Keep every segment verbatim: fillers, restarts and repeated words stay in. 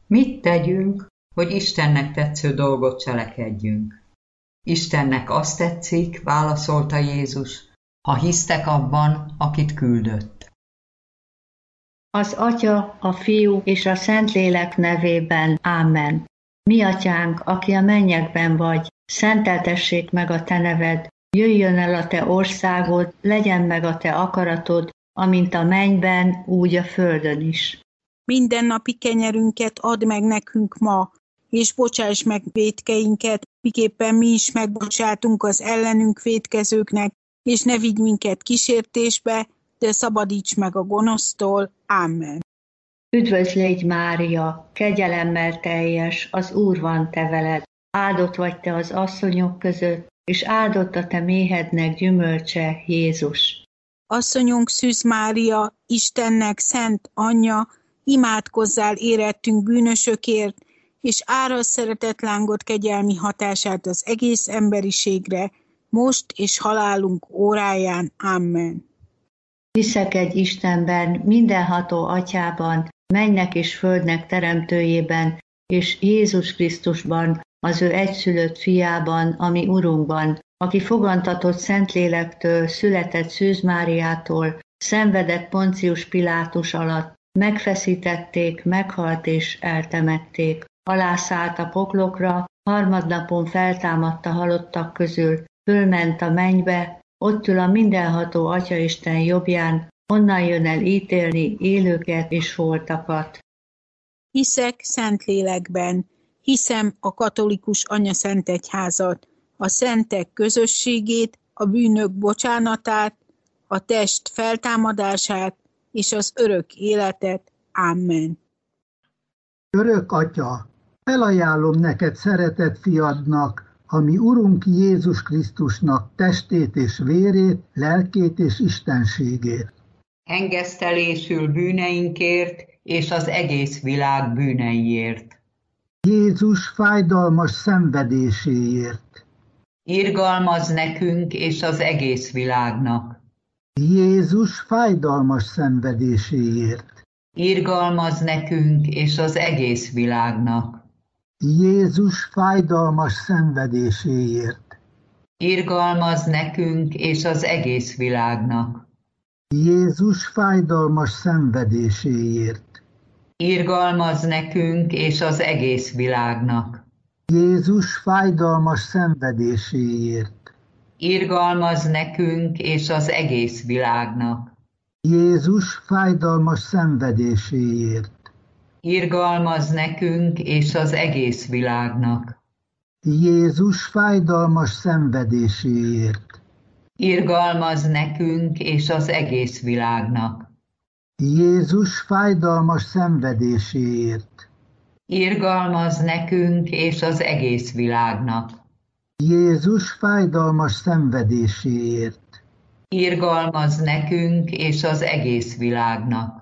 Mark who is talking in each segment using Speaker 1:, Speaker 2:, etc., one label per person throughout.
Speaker 1: Mit tegyünk, hogy Istennek tetsző dolgot cselekedjünk? Istennek azt tetszik, válaszolta Jézus, ha hisztek abban, akit küldött.
Speaker 2: Az Atya, a Fiú és a Szentlélek nevében. Ámen. Mi Atyánk, aki a mennyekben vagy, szenteltessék meg a te neved, jöjjön el a te országod, legyen meg a te akaratod, amint a mennyben, úgy a földön is.
Speaker 3: Mindennapi kenyerünket add meg nekünk ma, és bocsáss meg vétkeinket, miképpen mi is megbocsátunk az ellenünk vétkezőknek, és ne vigy minket kísértésbe, de szabadíts meg a gonosztól. Ámen.
Speaker 2: Üdvözl légy, Mária, kegyelemmel teljes, az Úr van te veled, áldott vagy te az asszonyok között, és áldott a te méhednek gyümölcse, Jézus.
Speaker 3: Asszonyunk Szűz Mária, Istennek szent anyja, imádkozzál érettünk bűnösökért, és árasz szeretetlángot kegyelmi hatását az egész emberiségre, most és halálunk óráján. Amen.
Speaker 2: Hiszek egy Istenben, mindenható Atyában, mennynek és földnek teremtőjében, és Jézus Krisztusban, az ő egyszülött fiában, ami Urunkban, aki fogantatott Szentlélektől, született Szűz Máriától, szenvedett Poncius Pilátus alatt, megfeszítették, meghalt és eltemették. Alászállt a poklokra, harmadnapon feltámadt a halottak közül, fölment a mennybe, ott ül a mindenható Atyaisten jobbján, onnan jön el ítélni élőket és holtakat.
Speaker 3: Hiszek Szentlélekben, hiszem a katolikus anyaszentegyházat, a szentek közösségét, a bűnök bocsánatát, a test feltámadását és az örök életet. Amen.
Speaker 4: Örök Atya, felajánlom neked szeretett fiadnak, ami Urunk Jézus Krisztusnak testét és vérét, lelkét és istenségét.
Speaker 1: Engesztelésül bűneinkért és az egész világ bűneiért.
Speaker 4: Jézus fájdalmas szenvedéséért.
Speaker 1: Irgalmaz nekünk és az egész világnak.
Speaker 4: Jézus fájdalmas szenvedéséért.
Speaker 1: Irgalmaz nekünk és az egész világnak.
Speaker 4: Jézus fájdalmas szenvedéséért.
Speaker 1: Irgalmaz nekünk és az egész világnak.
Speaker 4: Jézus fájdalmas szenvedéséért.
Speaker 1: Irgalmaz nekünk és az egész világnak.
Speaker 4: Jézus fájdalmas szenvedéséért.
Speaker 1: Irgalmaz nekünk és az egész világnak.
Speaker 4: Jézus fájdalmas szenvedéséért.
Speaker 1: Irgalmaz nekünk és az egész világnak.
Speaker 4: Jézus fájdalmas szenvedéséért.
Speaker 1: Irgalmaz nekünk és az egész világnak.
Speaker 4: Jézus fájdalmas szenvedéséért.
Speaker 1: Irgalmaz nekünk és az egész világnak.
Speaker 4: Jézus fájdalmas szenvedéséért.
Speaker 1: Irgalmaz nekünk és az egész világnak.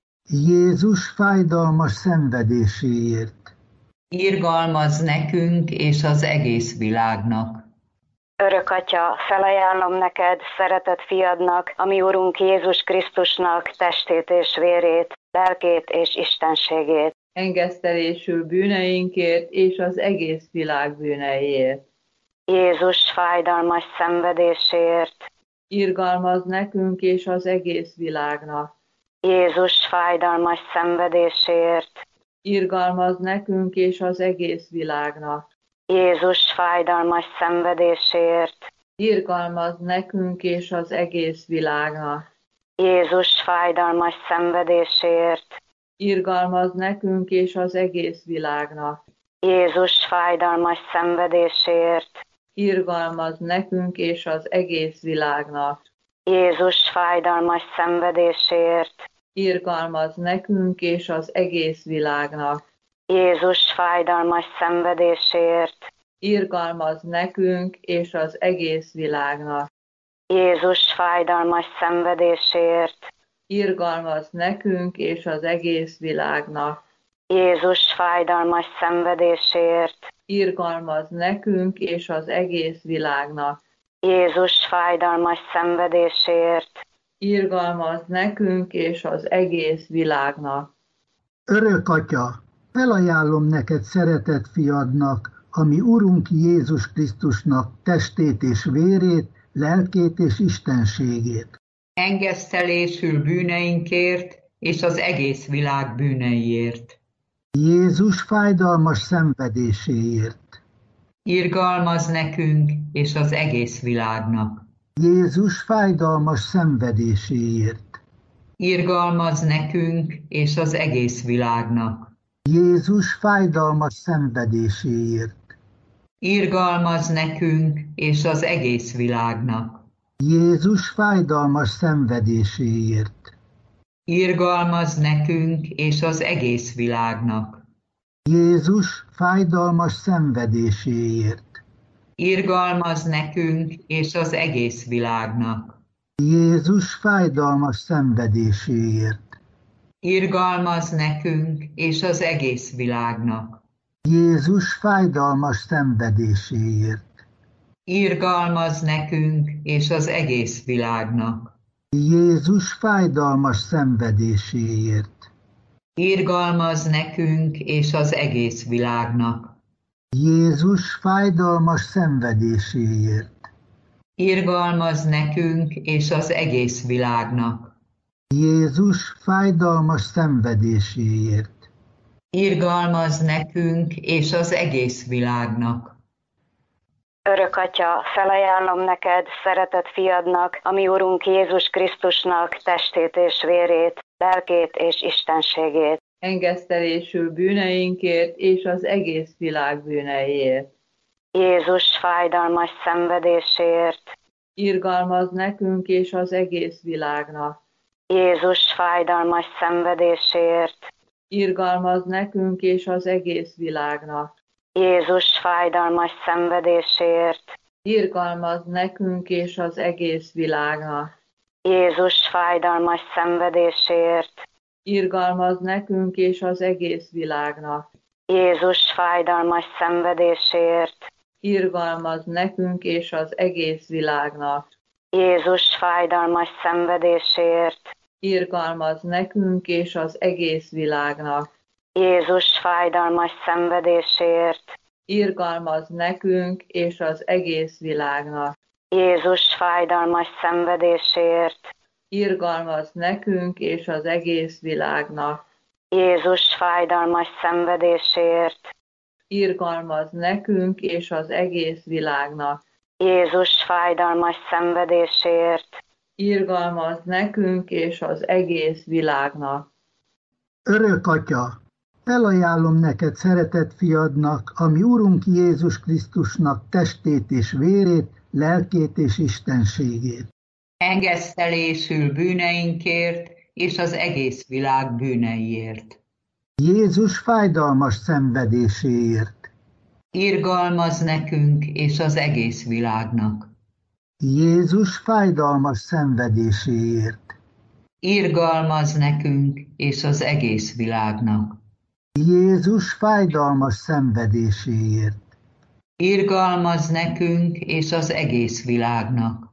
Speaker 4: Jézus fájdalmas szenvedéséért.
Speaker 1: Irgalmaz nekünk és az egész világnak.
Speaker 5: Örök Atya, felajánlom neked, szeretett fiadnak, ami Urunk Jézus Krisztusnak testét és vérét, lelkét és istenségét.
Speaker 6: Engesztelésül bűneinkért és az egész világ bűneiért.
Speaker 5: Jézus fájdalmas szenvedéséért.
Speaker 6: Irgalmaz nekünk és az egész világnak.
Speaker 5: Jézus fájdalmas szenvedéséért.
Speaker 6: Irgalmaz nekünk és az egész világnak.
Speaker 5: Jézus fájdalmas szenvedéséért.
Speaker 6: Irgalmaz nekünk és az egész világnak.
Speaker 5: Jézus fájdalmas szenvedéséért.
Speaker 6: Irgalmaz nekünk és az egész világnak.
Speaker 5: Jézus fájdalmas szenvedéséért.
Speaker 6: Irgalmaz nekünk és az egész világnak.
Speaker 5: Jézus fájdalmas szenvedéséért.
Speaker 6: Irgalmaz nekünk és az egész világnak.
Speaker 5: Jézus fájdalmas szenvedéséért.
Speaker 6: Irgalmaz nekünk és az egész világnak.
Speaker 5: Jézus fájdalmas szenvedéséért.
Speaker 6: Irgalmaz nekünk és az egész világnak.
Speaker 5: Jézus fájdalmas szenvedéséért.
Speaker 6: Irgalmaz nekünk és az egész világnak.
Speaker 5: Jézus fájdalmas szenvedéséért.
Speaker 6: Irgalmaz nekünk és az egész világnak.
Speaker 4: Örök Atya, Felajánlom neked szeretett fiadnak, ami Urunk Jézus Krisztusnak testét és vérét, lelkét és istenségét.
Speaker 1: Engesztelésül bűneinkért és az egész világ bűneiért.
Speaker 4: Jézus fájdalmas szenvedéséért.
Speaker 1: Irgalmaz nekünk és az egész világnak.
Speaker 4: Jézus fájdalmas szenvedéséért.
Speaker 1: Irgalmaz nekünk és az egész világnak.
Speaker 4: Jézus fájdalmas szenvedéséért.
Speaker 1: Irgalmaz nekünk és az egész világnak.
Speaker 4: Jézus fájdalmas szenvedéséért.
Speaker 1: Irgalmaz nekünk és az egész világnak.
Speaker 4: Jézus fájdalmas szenvedéséért.
Speaker 1: Irgalmaz nekünk és az egész világnak.
Speaker 4: Jézus fájdalmas szenvedéséért.
Speaker 1: Irgalmaz nekünk és az egész világnak.
Speaker 4: Jézus fájdalmas szenvedéséért.
Speaker 1: Irgalmaz nekünk és az egész világnak.
Speaker 4: Jézus fájdalmas szenvedéséért.
Speaker 1: Irgalmaz nekünk és az egész világnak.
Speaker 4: Jézus fájdalmas szenvedéséért.
Speaker 1: Irgalmaz nekünk és az egész világnak.
Speaker 4: Jézus fájdalmas szenvedéséért.
Speaker 1: Irgalmaz nekünk és az egész világnak.
Speaker 5: Örök Atya, felajánlom neked, szeretett fiadnak, ami Urunk Jézus Krisztusnak testét és vérét, lelkét és istenségét.
Speaker 6: Engesztelésül bűneinkért és az egész világ bűneiért.
Speaker 5: Jézus fájdalmas szenvedéséért.
Speaker 6: Irgalmaz nekünk és az egész világnak.
Speaker 5: Jézus fájdalmas szenvedéséért.
Speaker 6: Irgalmaz nekünk és az egész világnak.
Speaker 5: Jézus fájdalmas szenvedéséért.
Speaker 6: Irgalmaz nekünk és az egész világnak.
Speaker 5: Jézus fájdalmas szenvedéséért.
Speaker 6: Irgalmaz nekünk és az egész világnak.
Speaker 5: Jézus fájdalmas szenvedéséért.
Speaker 6: Irgalmaz nekünk és az egész világnak.
Speaker 5: Jézus fájdalmas szenvedéséért.
Speaker 6: Irgalmaz nekünk és az egész világnak.
Speaker 5: Jézus fájdalmas szenvedéséért.
Speaker 6: Irgalmaz nekünk és az egész világnak.
Speaker 5: Jézus fájdalmas szenvedéséért.
Speaker 6: Irgalmaz nekünk és az egész világnak.
Speaker 5: Jézus fájdalmas szenvedéséért.
Speaker 6: Irgalmaz nekünk és az egész világnak.
Speaker 5: Jézus fájdalmas szenvedéséért.
Speaker 6: Irgalmaz nekünk és az egész világnak.
Speaker 4: Örök Atya, felajánlom neked szeretett fiadnak, ami Urunk Jézus Krisztusnak testét és vérét, lelkét és istenségét.
Speaker 1: Engesztelésül bűneinkért és az egész világ bűneiért.
Speaker 4: Jézus fájdalmas szenvedéséért.
Speaker 1: Irgalmaz nekünk és az egész világnak.
Speaker 4: Jézus fájdalmas szenvedéséért.
Speaker 1: Irgalmaz nekünk és az egész világnak.
Speaker 4: Jézus fájdalmas szenvedéséért.
Speaker 1: Irgalmaz nekünk és az egész világnak.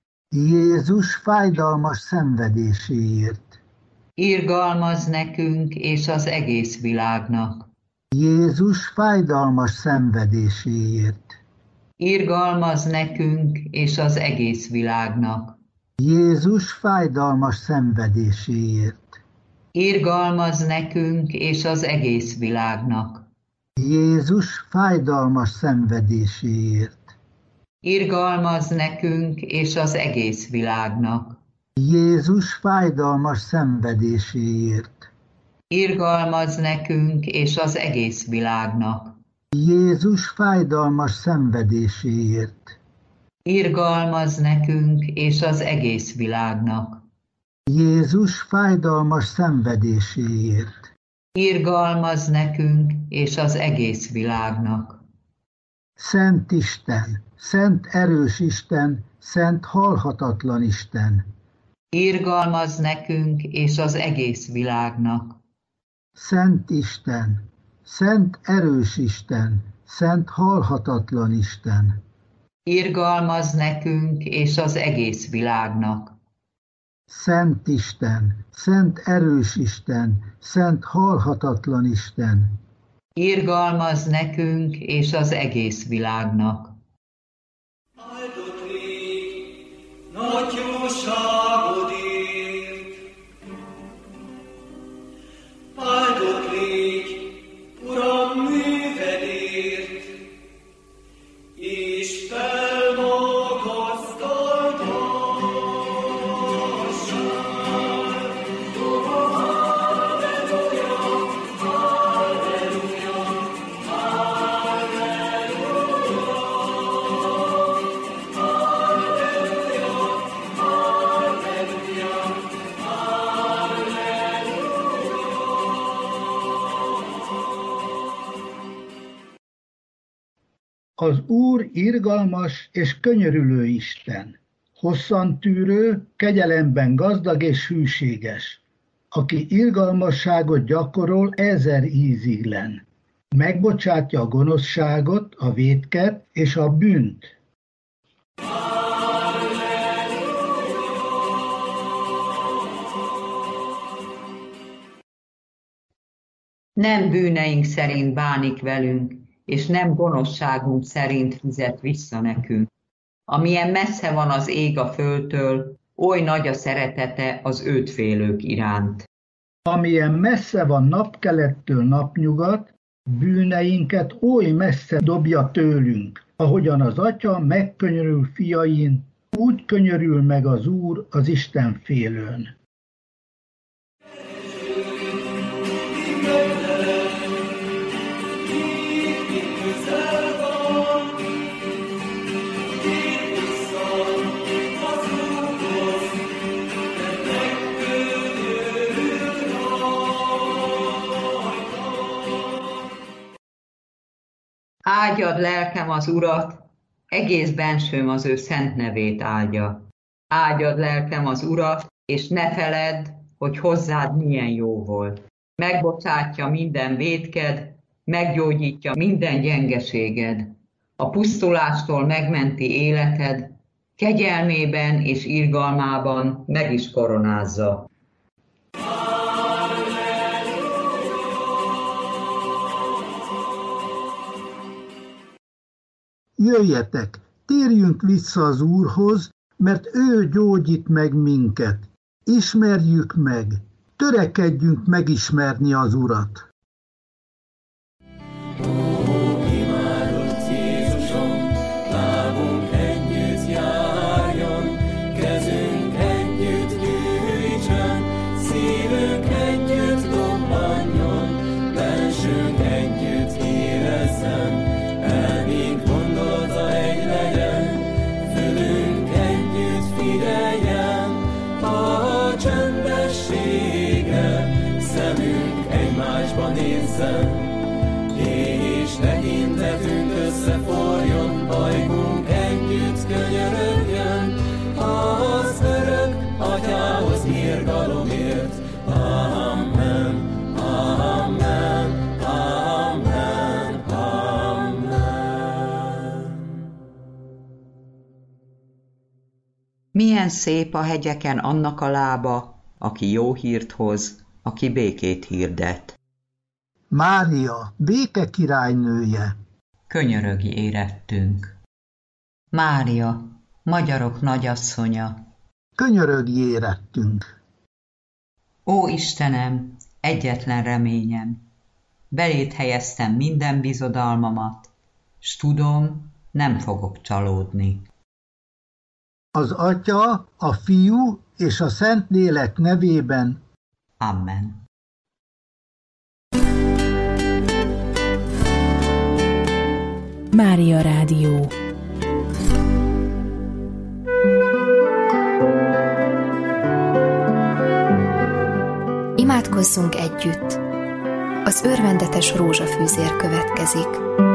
Speaker 4: Jézus fájdalmas szenvedéséért.
Speaker 1: Irgalmaz nekünk és az egész világnak.
Speaker 4: Jézus fájdalmas szenvedéséért.
Speaker 1: Irgalmaz nekünk és az egész világnak.
Speaker 4: Jézus fájdalmas szenvedéséért.
Speaker 1: Irgalmaz nekünk és az egész világnak.
Speaker 4: Jézus fájdalmas szenvedéséért.
Speaker 1: Irgalmaz nekünk és az egész világnak.
Speaker 4: Jézus fájdalmas szenvedéséért.
Speaker 1: Irgalmaz nekünk és az egész világnak.
Speaker 4: Jézus fájdalmas szenvedéséért.
Speaker 1: Irgalmaz nekünk és az egész világnak.
Speaker 4: Jézus fájdalmas szenvedéséért.
Speaker 1: Irgalmaz nekünk és az egész világnak.
Speaker 4: Szent Isten, szent erős Isten, szent halhatatlan Isten.
Speaker 1: Irgalmaz nekünk és az egész világnak.
Speaker 4: Szent Isten, szent erős Isten, szent halhatatlan Isten.
Speaker 1: Irgalmaz nekünk és az egész világnak.
Speaker 4: Szent Isten, szent erős Isten, szent halhatatlan Isten.
Speaker 1: Irgalmazz nekünk és az egész világnak.
Speaker 7: Áldott légy nagy jóságodért. Áldott légy, Uram, művedért, és felmagasztaltassál. Halleluja, halleluja,
Speaker 4: Az Úr irgalmas és könyörülő Isten, hosszantűrő, kegyelemben gazdag és hűséges, aki irgalmasságot gyakorol ezer íziglen. Megbocsátja a gonoszságot, a vétket és a bűnt.
Speaker 1: Nem bűneink szerint bánik velünk, és nem gonoszságunk szerint fizet vissza nekünk. Amilyen messze van az ég a földtől, oly nagy a szeretete az őt félők iránt.
Speaker 4: Amilyen messze van napkelettől napnyugat, bűneinket oly messze dobja tőlünk, ahogyan az Atya megkönyörül fiain, úgy könyörül meg az Úr az Isten félőn.
Speaker 1: Áldjad lelkem az Urat, egész bensőm az ő szent nevét áldja. Áldjad lelkem az Urat, és ne feledd, hogy hozzád milyen jó volt. Megbocsátja minden vétked, meggyógyítja minden gyengeséged. A pusztulástól megmenti életed, kegyelmében és irgalmában meg is koronázza.
Speaker 4: Jöjjetek, térjünk vissza az Úrhoz, mert ő gyógyít meg minket. Ismerjük meg, törekedjünk megismerni az Urat.
Speaker 7: És tekintetünk összeforjon, ajkunk együtt könyörögjön, az örök Atyához irgalomért. Amen, amen, amen, amen.
Speaker 1: Milyen szép a hegyeken annak a lába, aki jó hírt hoz, aki békét hirdet.
Speaker 4: Mária, béke királynője,
Speaker 1: könyörögj érettünk. Mária, magyarok nagyasszonya,
Speaker 4: könyörögj érettünk.
Speaker 1: Ó Istenem, egyetlen reményem, beléd helyeztem minden bizodalmamat, s tudom, nem fogok csalódni.
Speaker 4: Az Atya, a Fiú és a Szentlélek nevében.
Speaker 1: Amen.
Speaker 8: Mária Rádió. Imádkozzunk együtt. Az örvendetes rózsafűzér következik.